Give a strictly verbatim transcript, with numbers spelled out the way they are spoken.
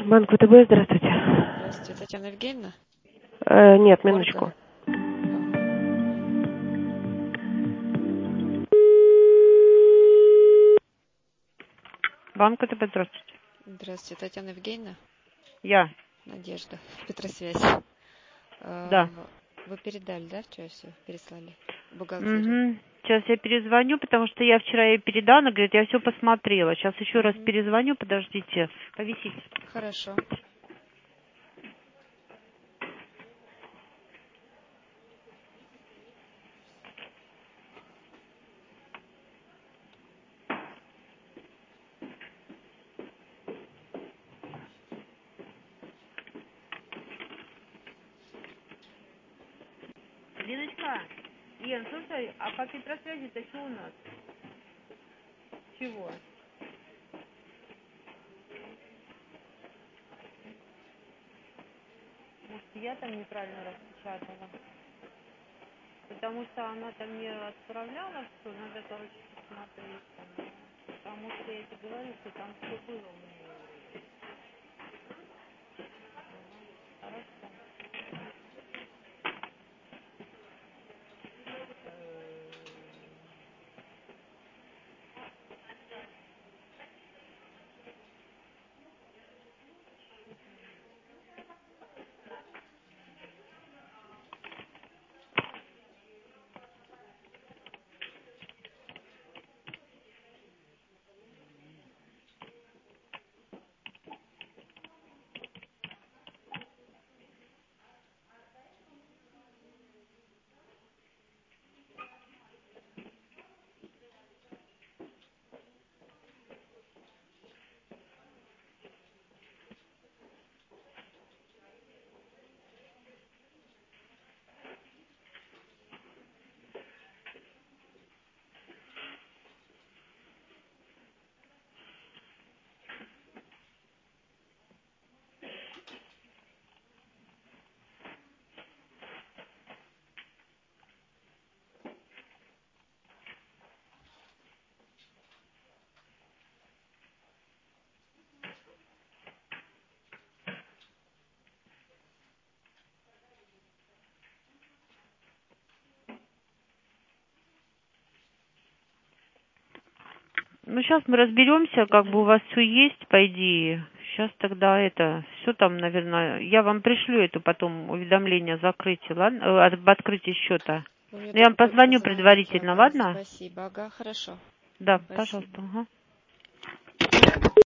Банк ВТБ, здравствуйте. Здравствуйте, Татьяна Евгеньевна? Э, нет, Ольга? минуточку. Ага. Банк ВТБ, здравствуйте. Здравствуйте, Татьяна Евгеньевна? Я. Надежда, Петросвязь. Да. А, Вы передали, да, вчера все переслали? Бухгалтерию. Угу. Сейчас я перезвоню, потому что я вчера ей передала, она говорит, я все посмотрела. Сейчас еще раз Мгм. перезвоню, подождите. Повисите. Хорошо. Линочка, Лен, слушай, а по Петросвязи-то что у нас? Чего? Может, я там неправильно распечатала? Потому что она там мне отправляла, что надо, короче, посмотреть. Там. Потому что я тебе говорю, что там все было у меня. Хорошо. Ну, сейчас мы разберемся, как бы у вас все есть, по идее. Сейчас тогда это, все там, наверное, я вам пришлю это потом уведомление о закрытии, ладно? Э, об открытии счета. Вы мне Но я вам только позвоню позвоните, предварительно, ага, ладно? спасибо, ага, хорошо. Да, Спасибо. пожалуйста, ага.